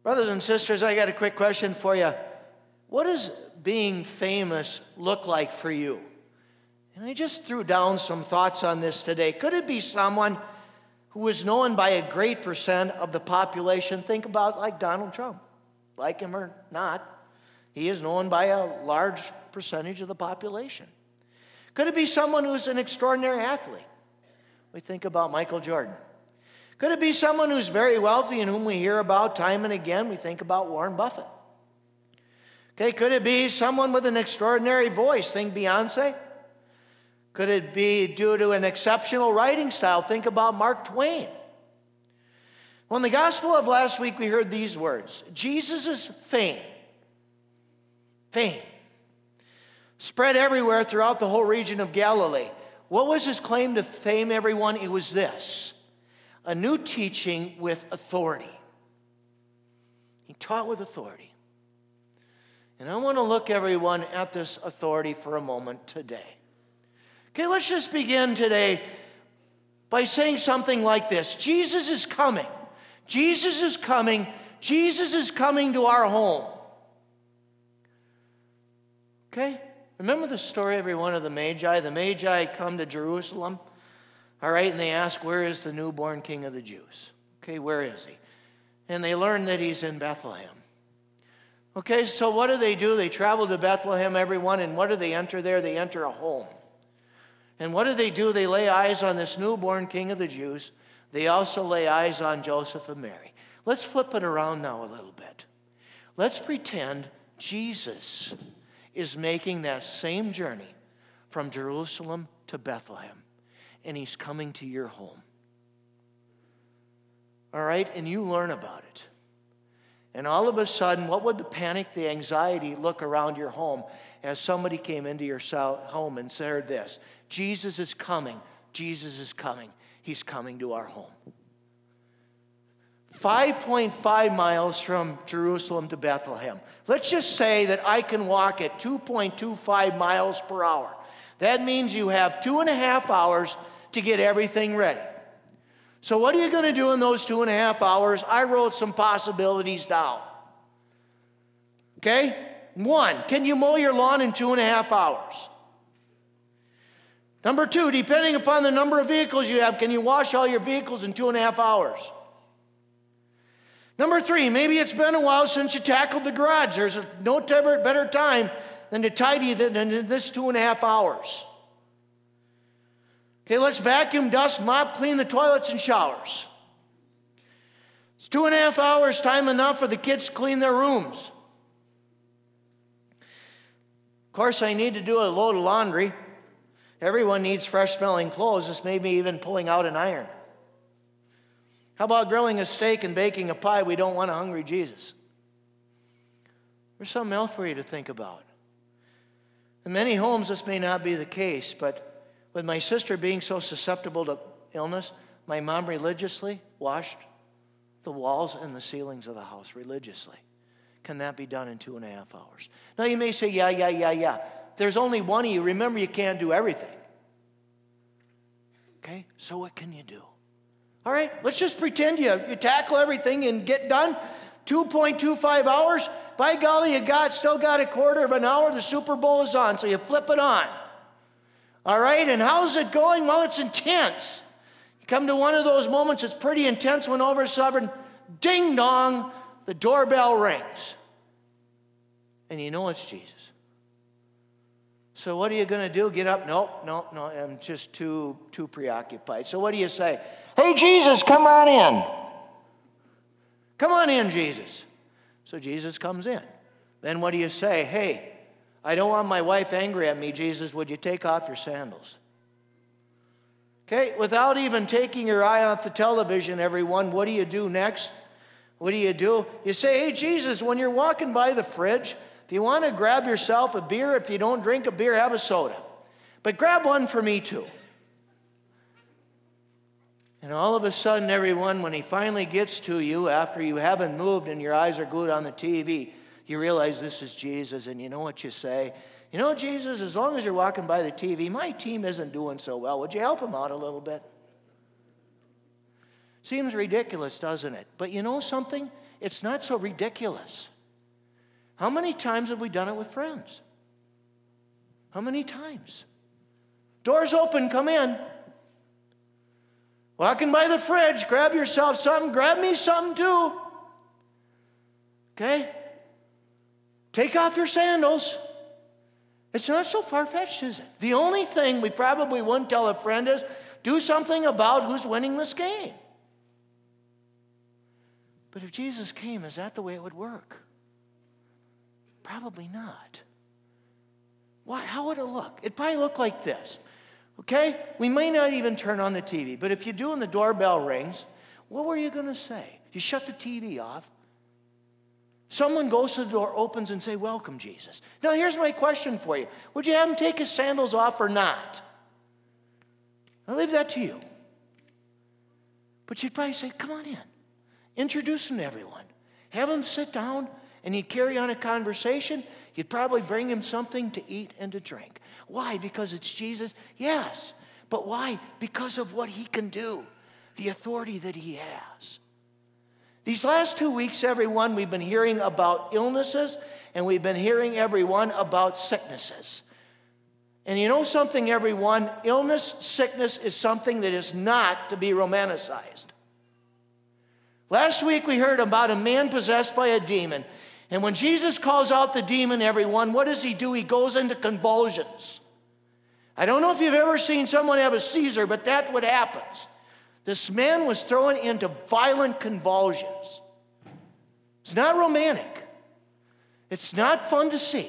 Brothers and sisters, I got a quick question for you. What does being famous look like for you? And I just threw down some thoughts on this today. Could it be someone who is known by a great percent of the population? Think about like Donald Trump. Like him or not, he is known by a large percentage of the population. Could it be someone who's an extraordinary athlete? We think about Michael Jordan. Could it be someone who's very wealthy and whom we hear about time and again? We think about Warren Buffett. Okay, could it be someone with an extraordinary voice? Think Beyonce. Could it be due to an exceptional writing style? Think about Mark Twain. Well, in the gospel of last week, we heard these words. Jesus' fame spread everywhere throughout the whole region of Galilee. What was his claim to fame, everyone? It was this: a new teaching with authority. He taught with authority. And I want to look, everyone, at this authority for a moment today. Okay, let's just begin today by saying something like this. Jesus is coming. Jesus is coming. Jesus is coming to our home. Okay? Remember the story, everyone, of the Magi? The Magi come to Jerusalem, all right, and they ask, where is the newborn King of the Jews? Okay, where is he? And they learn that he's in Bethlehem. Okay, so what do? They travel to Bethlehem, everyone, and what do they enter there? They enter a home. And what do? They lay eyes on this newborn King of the Jews. They also lay eyes on Joseph and Mary. Let's flip it around now a little bit. Let's pretend Jesus is making that same journey from Jerusalem to Bethlehem, and he's coming to your home. All right, and you learn about it. And all of a sudden, what would the panic, the anxiety look around your home as somebody came into your home and said this: Jesus is coming, Jesus is coming, he's coming to our home. 5.5 miles from Jerusalem to Bethlehem. Let's just say that I can walk at 2.25 miles per hour. That means you have 2.5 hours to get everything ready. So what are you going to do in those 2.5 hours? I wrote some possibilities down. Okay? 1, can you mow your lawn in 2.5 hours? Number 2, depending upon the number of vehicles you have, can you wash all your vehicles in 2.5 hours? Number 3, maybe it's been a while since you tackled the garage. There's no better time than to tidy than in this 2.5 hours. Okay, let's vacuum, dust, mop, clean the toilets and showers. It's 2.5 hours, time enough for the kids to clean their rooms. Of course, I need to do a load of laundry. Everyone needs fresh-smelling clothes. This may be even pulling out an iron. How about grilling a steak and baking a pie? We don't want a hungry Jesus. There's something else for you to think about. In many homes, this may not be the case, but with my sister being so susceptible to illness, my mom religiously washed the walls and the ceilings of the house religiously. Can that be done in 2.5 hours? Now you may say, yeah. There's only one of you. Remember, you can't do everything. Okay, so what can you do? All right, let's just pretend you tackle everything and get done. 2.25 hours. By golly, you still got a quarter of an hour. The Super Bowl is on, so you flip it on. All right, and how's it going? Well, it's intense. You come to one of those moments, it's pretty intense when all of a sudden, ding dong, the doorbell rings. And you know it's Jesus. So what are you going to do? Get up? No, I'm just too preoccupied. So what do you say? Hey, Jesus, come on in. Come on in, Jesus. So Jesus comes in. Then what do you say? Hey, I don't want my wife angry at me, Jesus. Would you take off your sandals? Okay, without even taking your eye off the television, everyone, what do you do next? What do? You say, hey, Jesus, when you're walking by the fridge, if you want to grab yourself a beer, if you don't drink a beer, have a soda. But grab one for me too. And all of a sudden, everyone, when he finally gets to you, after you haven't moved and your eyes are glued on the TV, you realize this is Jesus, and you know what you say? You know, Jesus, as long as you're walking by the TV, my team isn't doing so well. Would you help them out a little bit? Seems ridiculous, doesn't it? But you know something? it's not so ridiculous. How many times have we done it with friends? How many times? Doors open, come in. Walking by the fridge, grab yourself something, grab me something too. Okay? Take off your sandals. It's not so far-fetched, is it? The only thing we probably wouldn't tell a friend is do something about who's winning this game. But if Jesus came, is that the way it would work? Probably not. Why? How would it look? It'd probably look like this. Okay? We may not even turn on the TV, but if you do and the doorbell rings, what were you going to say? You shut the TV off. Someone goes to the door, opens, and say, welcome, Jesus. Now, here's my question for you. Would you have him take his sandals off or not? I'll leave that to you. But you'd probably say, come on in. Introduce him to everyone. Have him sit down, and you'd carry on a conversation. You'd probably bring him something to eat and to drink. Why? Because it's Jesus? Yes. But why? Because of what he can do, the authority that he has. These last 2 weeks, everyone, we've been hearing about illnesses, and we've been hearing, everyone, about sicknesses. And you know something, everyone? Illness, sickness is something that is not to be romanticized. Last week, we heard about a man possessed by a demon. And when Jesus calls out the demon, everyone, what does he do? He goes into convulsions. I don't know if you've ever seen someone have a seizure, but that's what happens. This man was thrown into violent convulsions. It's not romantic. It's not fun to see.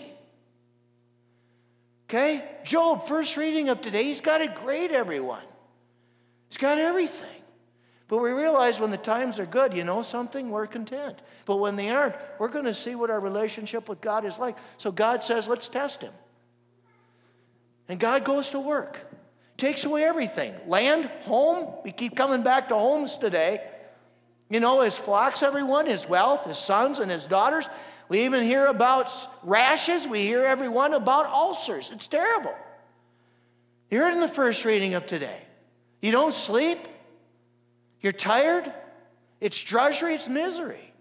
Okay? Job, first reading of today, he's got it great, everyone. He's got everything. But we realize when the times are good, you know something, we're content. But when they aren't, we're going to see what our relationship with God is like. So God says, let's test him. And God goes to work. Takes away everything. Land, home. We keep coming back to homes today. You know, his flocks, everyone, his wealth, his sons and his daughters. We even hear about rashes. We hear everyone about ulcers. It's terrible. You heard in the first reading of today. You don't sleep. You're tired. It's drudgery. It's misery.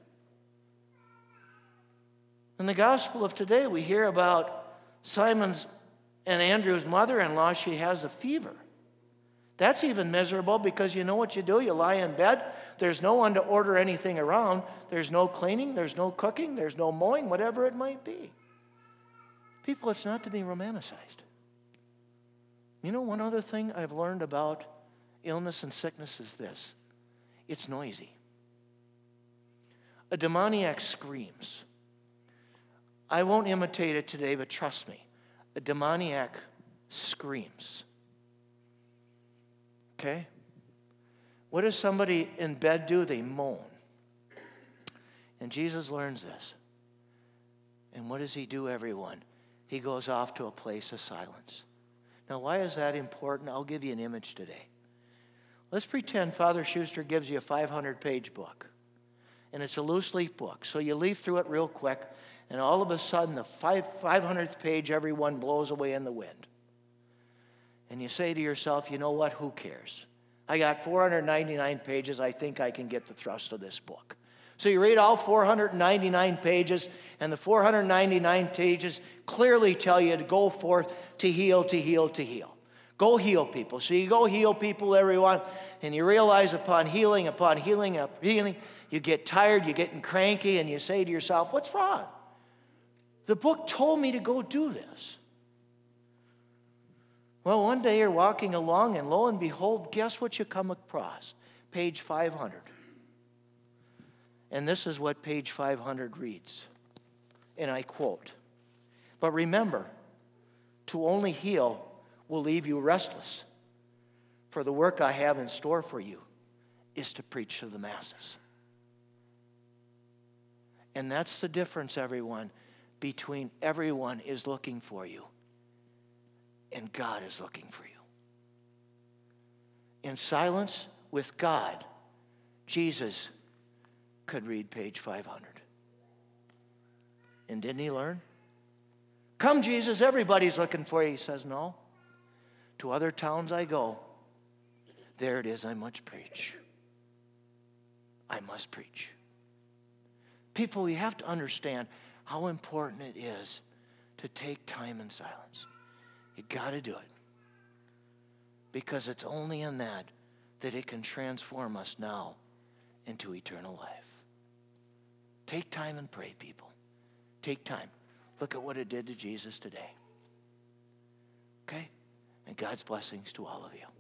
In the gospel of today, we hear about Simon's and Andrew's mother-in-law. She has a fever. That's even miserable because you know what you do? You lie in bed. There's no one to order anything around. There's no cleaning. There's no cooking. There's no mowing, whatever it might be. People, it's not to be romanticized. You know, one other thing I've learned about illness and sickness is this. It's noisy. A demoniac screams. I won't imitate it today, but trust me. A demoniac screams. Okay? What does somebody in bed do? They moan. And Jesus learns this. And what does he do, everyone? He goes off to a place of silence. Now, why is that important? I'll give you an image today. Let's pretend Father Schuster gives you a 500-page book. And it's a loose leaf book. So you leaf through it real quick. And all of a sudden, the 500th page, everyone blows away in the wind. And you say to yourself, you know what? Who cares? I got 499 pages. I think I can get the thrust of this book. So you read all 499 pages, and the 499 pages clearly tell you to go forth to heal, to heal, to heal. Go heal people. So you go heal people, everyone, and you realize upon healing, you get tired, you're getting cranky, and you say to yourself, what's wrong? The book told me to go do this. Well, one day you're walking along, and lo and behold, guess what you come across? Page 500. And this is what page 500 reads. And I quote, "But remember, to only heal will leave you restless. For the work I have in store for you is to preach to the masses." And that's the difference, everyone, between everyone is looking for you and God is looking for you. In silence with God, Jesus could read page 500. And didn't he learn? Come, Jesus, everybody's looking for you. He says, no. To other towns I go. There it is, I must preach. I must preach. People, we have to understand how important it is to take time in silence. You got to do it. Because it's only in that it can transform us now into eternal life. Take time and pray, people. Take time. Look at what it did to Jesus today. Okay? And God's blessings to all of you.